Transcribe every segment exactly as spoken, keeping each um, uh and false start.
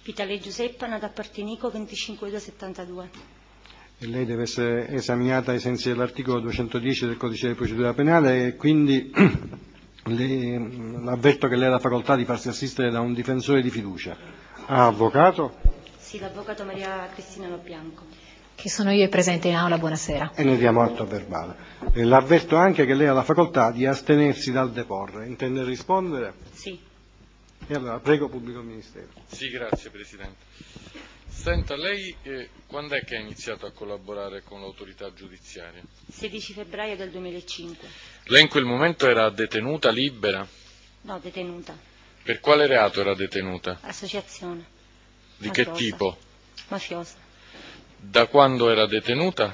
Vitale Giuseppa, nata a Partinico, venticinque due settantadue. E lei deve essere esaminata ai sensi dell'articolo duecentodieci del Codice di procedura penale e quindi le, avverto che lei ha la facoltà di farsi assistere da un difensore di fiducia. Ah, avvocato? Sì, l'avvocato Maria Cristina Lobianco. Che sono io presente in aula, buonasera. E ne diamo atto a verbale. E l'avverto anche che lei ha la facoltà di astenersi dal deporre. Intende rispondere? Sì. E allora, prego, pubblico ministero. Sì, grazie Presidente. Senta, lei eh, quando è che ha iniziato a collaborare con l'autorità giudiziaria? sedici febbraio del duemilacinque. Lei in quel momento era detenuta, libera? No, detenuta. Per quale reato era detenuta? Associazione. Di Mafiosa. che tipo? Mafiosa. Da quando era detenuta?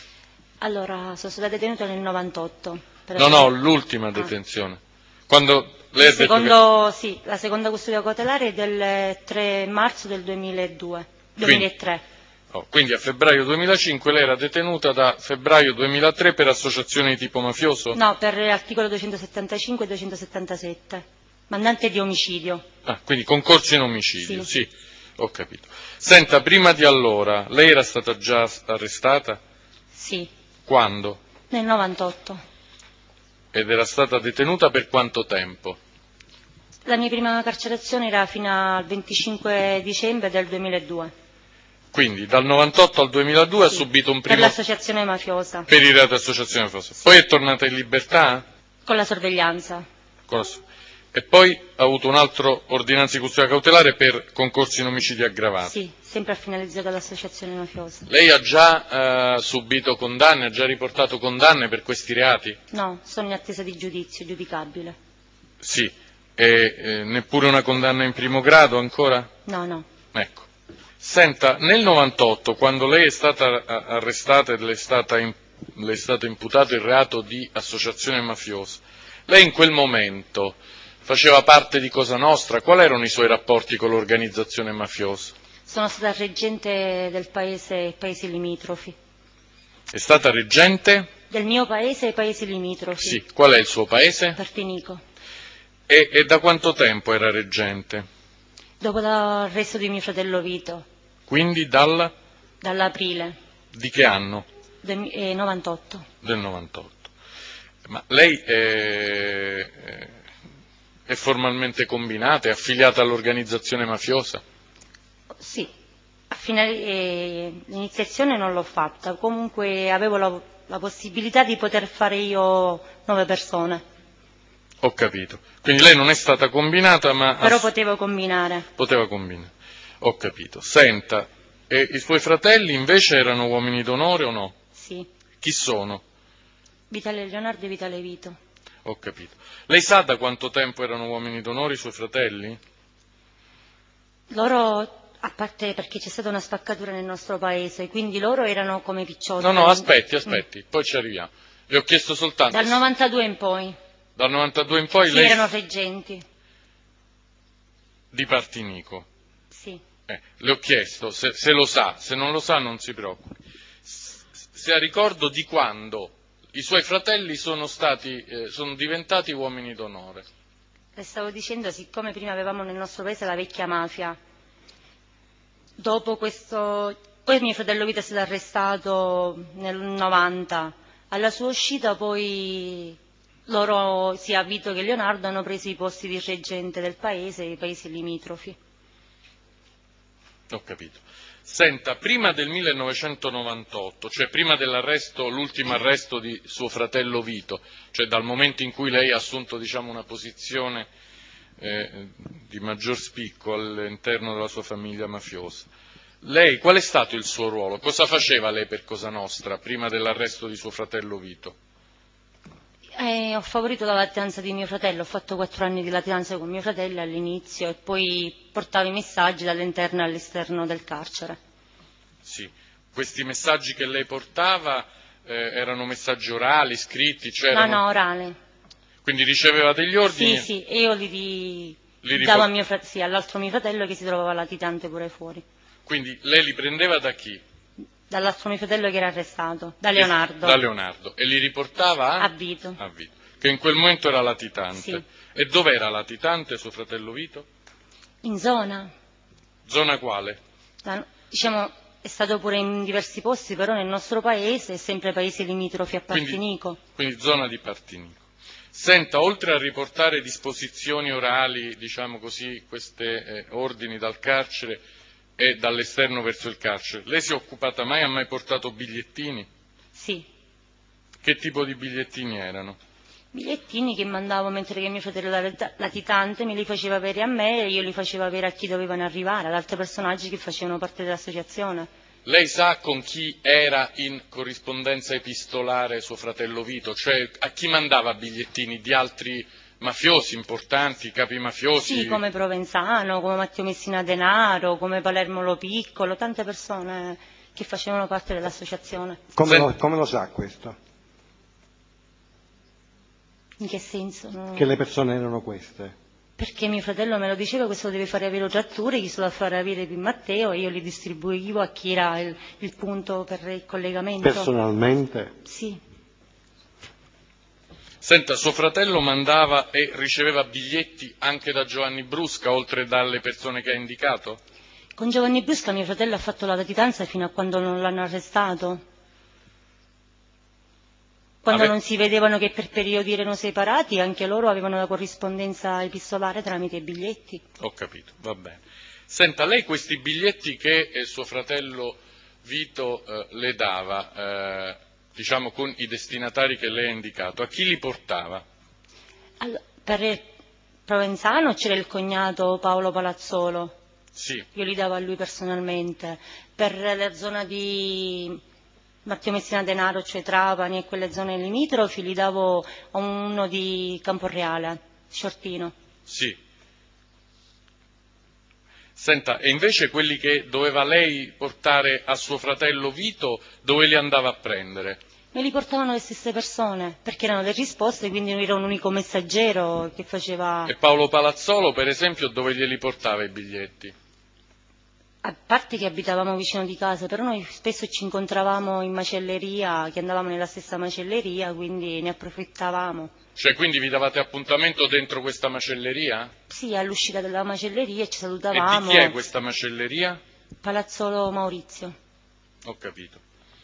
Allora, sono stata detenuta nel novantotto. No, no, l'ultima detenzione. Quando lei ha detto secondo, che... sì, la seconda custodia cautelare è del tre marzo del duemiladue, duemilatré. Quindi, oh, quindi a febbraio duemilacinque lei era detenuta da febbraio duemilatré per associazione di tipo mafioso? No, per articolo duecentosettantacinque e duecentosettantasette, mandante di omicidio. Ah, quindi concorso in omicidio, sì. Sì. Sì, ho capito. Senta, prima di allora, lei era stata già arrestata? Sì. Quando? Nel novantotto. Ed era stata detenuta per quanto tempo? La mia prima carcerazione era fino al venticinque dicembre del duemiladue. Quindi dal novantotto al duemiladue Sì, ha subito un per primo... l'associazione mafiosa. Per il reato di associazione mafiosa. Sì. Poi è tornata in libertà? Con la sorveglianza. Con la... E poi ha avuto un altro ordinanza di custodia cautelare per concorso in omicidio aggravato? Sì, sempre finalizzato all'associazione mafiosa. Lei ha già eh, subito condanne, ha già riportato condanne per questi reati? No, sono in attesa di giudizio, giudicabile. Sì. E eh, neppure una condanna in primo grado ancora? No, no. Ecco. Senta, nel novantotto, quando lei è stata arrestata e le è, stata in, le è stato imputato il reato di associazione mafiosa, lei in quel momento faceva parte di Cosa Nostra? Quali erano i suoi rapporti con l'organizzazione mafiosa? Sono stata reggente del paese, paesi limitrofi. È stata reggente? Del mio paese e paesi limitrofi. Sì. Qual è il suo paese? Partinico. E, e da quanto tempo era reggente? Dopo l'arresto di mio fratello Vito. Quindi dal? Dall'aprile. Di che anno? Del eh, novantotto. Del novantotto. Ma lei è, è formalmente combinata, è affiliata all'organizzazione mafiosa? Sì, eh, l'iniziazione non l'ho fatta, comunque avevo la, la possibilità di poter fare io nove persone. Ho capito. Quindi lei non è stata combinata, ma... Però potevo combinare. Poteva combinare. Ho capito. Senta, e i suoi fratelli invece erano uomini d'onore o no? Sì. Chi sono? Vitale Leonardo e Vitale Vito. Ho capito. Lei sa da quanto tempo erano uomini d'onore i suoi fratelli? Loro, a parte perché c'è stata una spaccatura nel nostro paese, quindi loro erano come picciotti. No, no, aspetti, aspetti, mm. poi ci arriviamo. Le ho chiesto soltanto... Dal novantadue in poi. Dal novantadue in poi sì, lei... erano reggenti. Di Partinico? Sì. Eh, le ho chiesto, se, se lo sa, se non lo sa non si preoccupi. Se ha ricordo di quando i suoi fratelli sono stati, eh, sono diventati uomini d'onore. Le stavo dicendo, siccome prima avevamo nel nostro paese la vecchia mafia, dopo questo, poi mio fratello Vito è stato arrestato nel novanta, alla sua uscita poi loro, sia Vito che Leonardo, hanno preso i posti di reggente del paese e i paesi limitrofi. Ho capito. Senta, prima del millenovecentonovantotto, cioè prima dell'arresto, l'ultimo arresto di suo fratello Vito, cioè dal momento in cui lei ha assunto, diciamo, una posizione eh, di maggior spicco all'interno della sua famiglia mafiosa, lei, qual è stato il suo ruolo? Cosa faceva lei per Cosa Nostra prima dell'arresto di suo fratello Vito? Eh, ho favorito la latitanza di mio fratello, ho fatto quattro anni di latitanza con mio fratello all'inizio e poi portavo i messaggi dall'interno e all'esterno del carcere. Sì, questi messaggi che lei portava eh, erano messaggi orali, scritti? Cioè no, erano... no, orale. Quindi riceveva degli ordini? Sì, sì, e io li, li... li davo riport... a mio frat... sì, all'altro mio fratello che si trovava latitante pure fuori. Quindi lei li prendeva da chi? Dall'altro mio fratello che era arrestato, da Leonardo. Da Leonardo. E li riportava a? A Vito. A Vito. Che in quel momento era latitante. Sì. E dove era latitante suo fratello Vito? In zona. Zona quale? La- diciamo, è stato pure in diversi posti, però nel nostro paese, sempre paesi limitrofi a Partinico. Quindi, quindi zona di Partinico. Senta, oltre a riportare disposizioni orali, diciamo così, queste eh, ordini dal carcere e dall'esterno verso il carcere, lei si è occupata mai, ha mai portato bigliettini? Sì, Che tipo di bigliettini erano? bigliettini che mandavo mentre che mio fratello lat- latitante me li faceva avere a me e io li facevo avere a chi dovevano arrivare, ad altri personaggi che facevano parte dell'associazione. Lei sa con chi era in corrispondenza epistolare suo fratello Vito? Cioè a chi mandava bigliettini di altri mafiosi importanti, capi mafiosi? Sì, come Provenzano, come Matteo Messina Denaro, come Palermo Lo Piccolo, tante persone che facevano parte dell'associazione. Come Sen- lo, come lo sa questo? In che senso? No. Che le persone erano queste? Perché mio fratello me lo diceva, questo lo deve fare avere trattore, chi se lo fa fare avere per Matteo e io li distribuivo a chi era il, il punto per il collegamento. Personalmente? Sì, Senta, suo fratello mandava e riceveva biglietti anche da Giovanni Brusca, oltre dalle persone che ha indicato? con Giovanni Brusca mio fratello ha fatto la latitanza fino a quando non l'hanno arrestato. Quando Ave- non si vedevano che per periodi erano separati, anche loro avevano la corrispondenza epistolare tramite i biglietti. Ho capito, va bene. Senta, lei questi biglietti che eh, suo fratello Vito eh, le dava, eh, diciamo con i destinatari che lei ha indicato, a chi li portava? Allora, per Provenzano c'era il cognato Paolo Palazzolo, Sì, io li davo a lui personalmente. Per la zona di Matteo Messina Denaro, cioè Trapani e quelle zone limitrofi, li davo a uno di Camporreale, Sciortino. sì. Senta, e invece quelli che doveva lei portare a suo fratello Vito, dove li andava a prendere? Me li portavano le stesse persone, perché erano le risposte, quindi non era un unico messaggero che faceva. E Paolo Palazzolo, per esempio, dove glieli portava i biglietti? A parte che abitavamo vicino di casa, però noi spesso ci incontravamo in macelleria, che andavamo nella stessa macelleria, quindi ne approfittavamo. Cioè, quindi vi davate appuntamento dentro questa macelleria? Sì, all'uscita della macelleria ci E di chi è salutavamo. questa macelleria? Palazzolo Maurizio. Ho capito.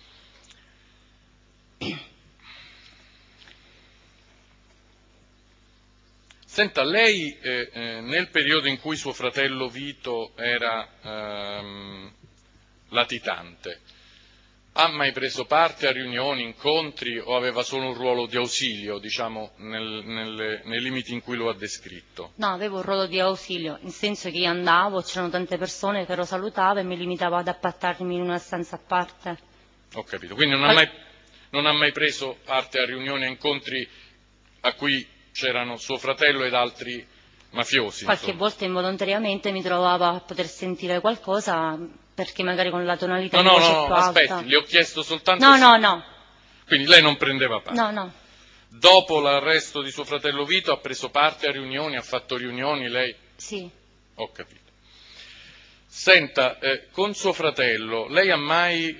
Senta, lei eh, eh, nel periodo in cui suo fratello Vito era ehm, latitante, ha mai preso parte a riunioni, incontri o aveva solo un ruolo di ausilio, diciamo, nel- nelle- nei limiti in cui lo ha descritto? No, avevo un ruolo di ausilio, nel senso che io andavo, c'erano tante persone che lo salutavo e mi limitavo ad appartarmi in una stanza a parte. Ho capito. Quindi non ha mai, non ha mai preso parte a riunioni e incontri a cui c'erano suo fratello ed altri mafiosi, Qualche insomma. volta involontariamente mi trovavo a poter sentire qualcosa, perché magari con la tonalità No, di no, voce no, più aspetti, alta. le ho chiesto soltanto No, se... no, no, Quindi lei non prendeva parte. no, no, Dopo l'arresto di suo fratello Vito ha preso parte a riunioni, ha fatto riunioni, lei? sì. Ho capito. Senta, eh, con suo fratello, lei ha mai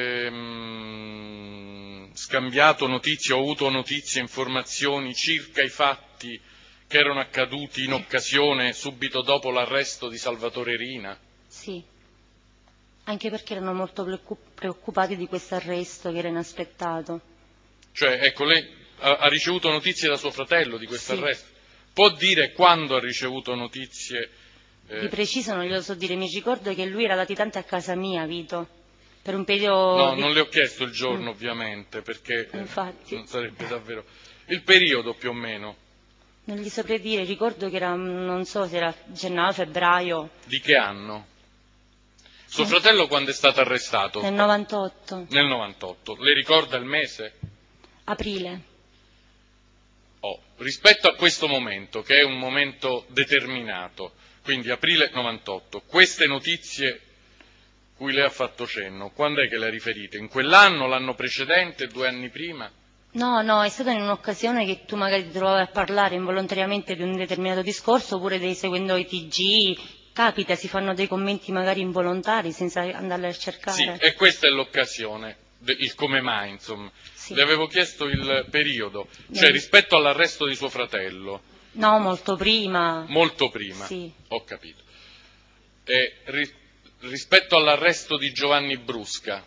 ehm, scambiato notizie o avuto notizie, informazioni circa i fatti che erano accaduti in occasione, subito dopo l'arresto di Salvatore Rina? Sì, anche perché erano molto preoccup- preoccupati di questo arresto che era inaspettato. Cioè, ecco, lei ha, ha ricevuto notizie da suo fratello di questo Sì. arresto? Può dire quando ha ricevuto notizie? Di Eh, preciso non glielo so dire, mi ricordo che lui era latitante a casa mia, Vito, per un periodo no, di. non le ho chiesto il giorno Mm, ovviamente, perché eh, infatti, non sarebbe davvero... Il periodo più o meno, non gli saprei dire, ricordo che era, mm, non so se era gennaio, febbraio, di che anno? Suo nel, fratello quando è stato arrestato? nel novantotto, Nel novantotto. Le ricorda il mese? aprile. Oh, rispetto a questo momento, che è un momento determinato, quindi aprile novantotto, queste notizie cui lei ha fatto cenno, quando è che le ha riferite? In quell'anno, l'anno precedente, due anni prima? No, no, è stata in un'occasione che tu magari ti trovavi a parlare involontariamente di un determinato discorso, oppure dei seguendo i T G, capita, si fanno dei commenti magari involontari senza andarli a Sì, cercare. e questa è l'occasione, de- il come mai, insomma. Sì. Le avevo chiesto il periodo, cioè Nel- rispetto all'arresto di suo fratello, No, molto prima. molto prima, Sì. ho capito. eh, ri, rispetto all'arresto di Giovanni Brusca.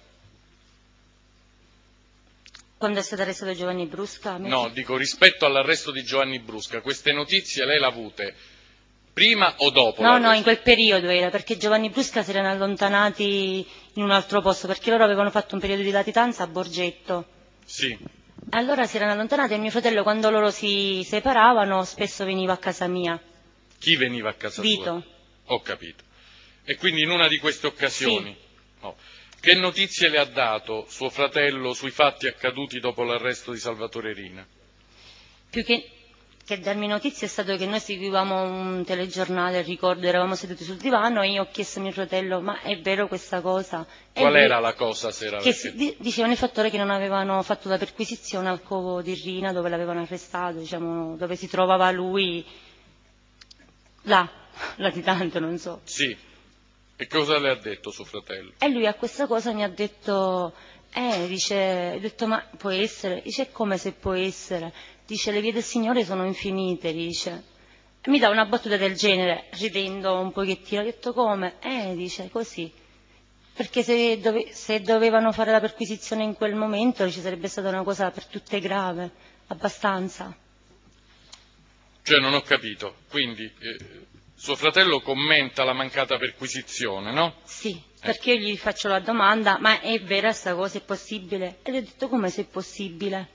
Quando è stato arrestato Giovanni Brusca? No, dico rispetto all'arresto di Giovanni Brusca, queste notizie lei le ha avute prima o dopo No, l'arresto? no, in quel periodo era, perché Giovanni Brusca si erano allontanati in un altro posto, perché loro avevano fatto un periodo di latitanza a Borgetto. Sì. Allora si erano allontanati e mio fratello, quando loro si separavano, spesso veniva a casa mia. Chi veniva a casa Vito. sua? Ho capito. E quindi in una di queste occasioni? Sì. No. Che notizie le ha dato suo fratello sui fatti accaduti dopo l'arresto di Salvatore Rina? Più che, che darmi notizie è stato che noi seguivamo un telegiornale, ricordo, eravamo seduti sul divano e io ho chiesto a mio fratello, ma è vero questa cosa? E Qual lui, era la cosa? Se era che perché... si, dicevano i fattori che non avevano fatto la perquisizione al covo di Rina dove l'avevano arrestato, diciamo, dove si trovava lui, là, latitante, non so. Sì. E cosa le ha detto suo fratello? E lui a questa cosa mi ha detto, eh, dice, ho detto, ma può essere? Dice, come se può essere? Dice, le vie del Signore sono infinite, dice. E mi dà una battuta del genere, ridendo un pochettino, ho detto, come? Eh, dice, così. Perché se, dove, se dovevano fare la perquisizione in quel momento ci sarebbe stata una cosa per tutte grave, abbastanza. Cioè non ho capito, quindi eh, suo fratello commenta la mancata perquisizione, no? Sì, Eh. perché io gli faccio la domanda, ma è vera sta cosa, è possibile? E gli ho detto, come se è possibile?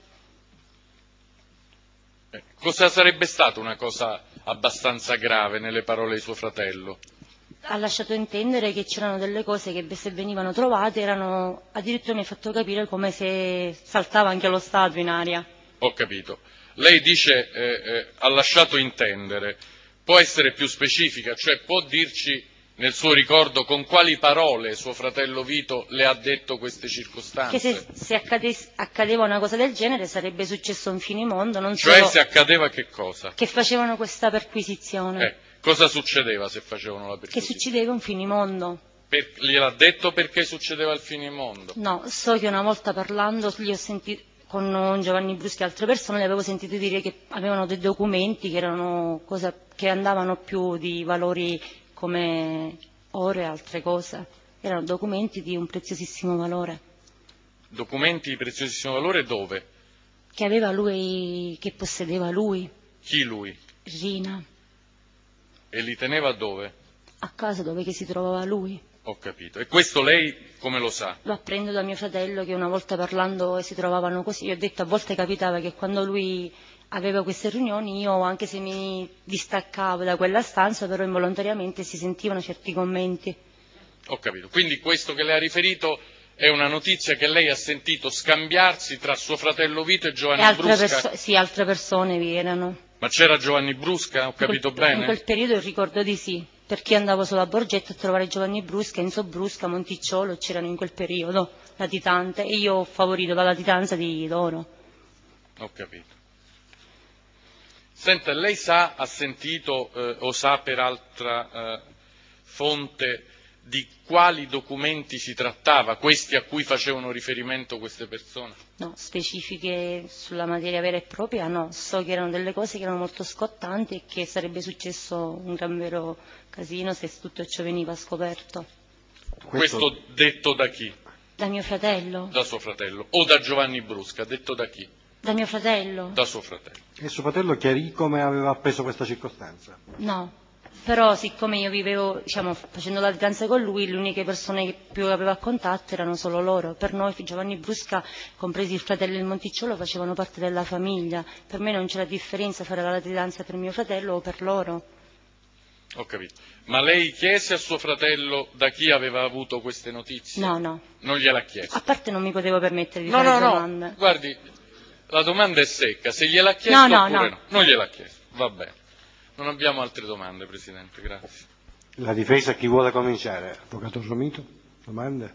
Eh, cosa sarebbe stata una cosa abbastanza grave nelle parole di suo fratello? Ha lasciato intendere che c'erano delle cose che se venivano trovate erano, addirittura mi ha fatto capire come se saltava anche lo Stato in aria. Ho capito. Lei dice eh, eh, ha lasciato intendere, può essere più specifica, cioè può dirci nel suo ricordo con quali parole suo fratello Vito le ha detto queste Che circostanze? se, se accades- accadeva una cosa del genere sarebbe successo un finimondo, non Cioè solo se accadeva che cosa? che facevano questa perquisizione, Eh, cosa succedeva se facevano la che perquisizione? succedeva un finimondo. Per, gliel'ha detto perché succedeva il finimondo? No, so che una volta parlando gli ho sentito, con Giovanni Bruschi e altre persone, le avevo sentito dire che avevano dei documenti che erano cosa, che andavano più di valori come ore e altre cose. Erano documenti di un preziosissimo valore. Documenti di preziosissimo valore dove? Che aveva lui, che possedeva lui, Chi lui? Rina, E li teneva dove? a casa dove che si trovava lui. Ho capito. E questo lei come lo sa? Lo apprendo da mio fratello che una volta parlando si trovavano così. Io ho detto a volte capitava che quando lui aveva queste riunioni io, anche se mi distaccavo da quella stanza, però involontariamente si sentivano certi commenti. Ho capito. Quindi questo che lei ha riferito è una notizia che lei ha sentito scambiarsi tra suo fratello Vito e E Giovanni altre, Brusca? perso- sì, altre persone vi erano. Ma c'era Giovanni Brusca? Ho capito in quel, bene? In quel periodo ricordo di sì, perché andavo solo a Borgetto a trovare Giovanni Brusca, Enzo Brusca, Monticciolo, c'erano in quel periodo latitanti e io ho favorito la latitanza di loro. Ho capito. Senta, lei sa, ha sentito eh, o sa per altra eh, fonte di quali documenti si trattava, questi a cui facevano riferimento queste persone? No, specifiche sulla materia vera e propria no, so che erano delle cose che erano molto scottanti e che sarebbe successo un gran vero casino se tutto ciò veniva scoperto. Questo, Questo detto da chi? Da mio fratello? Da suo fratello. O da Giovanni Brusca, detto da chi? Da mio fratello? Da suo fratello. E suo fratello chiarì come aveva appreso questa circostanza? No, però siccome io vivevo, diciamo, facendo la latitanza con lui, le uniche persone che più aveva a contatto erano solo loro. Per noi Giovanni Brusca, compresi il fratello e il Monticciolo, facevano parte della famiglia. Per me non c'era differenza fare la latitanza per mio fratello o per loro. Ho capito. Ma lei chiese a suo fratello da chi aveva avuto queste notizie? No, no. Non gliel'ha chiesto? A parte non mi potevo permettere di no, fare no, domande. No, guardi, la domanda è secca, se gliel'ha chiesto No, no, oppure no. no. Non gliel'ha chiesto, va bene. Non abbiamo altre domande, Presidente, grazie. La difesa chi vuole cominciare? Avvocato Romito, domande?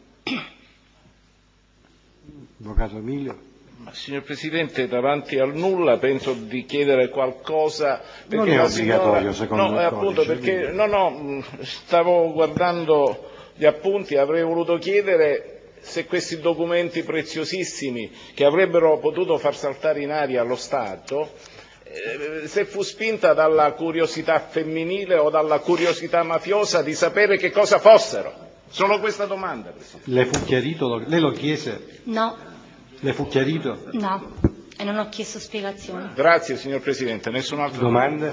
Avvocato Emilio? Ma, signor Presidente, davanti al nulla penso di chiedere qualcosa perché non è la obbligatorio signora... secondo no, il appunto codice, perché no no stavo guardando gli appunti, avrei voluto chiedere se questi documenti preziosissimi che avrebbero potuto far saltare in aria lo Stato eh, se fu spinta dalla curiosità femminile o dalla curiosità mafiosa di sapere che cosa fossero. Solo questa domanda, Presidente. Le fu chiarito? Lei lo chiese? No. Le fu chiarito? No, e non ho chiesto spiegazioni. Grazie, signor Presidente. Nessun altro domande?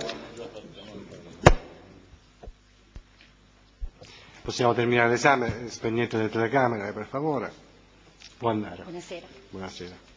Possiamo terminare l'esame, spegnete le telecamere per favore. Può andare. Buonasera. Buonasera.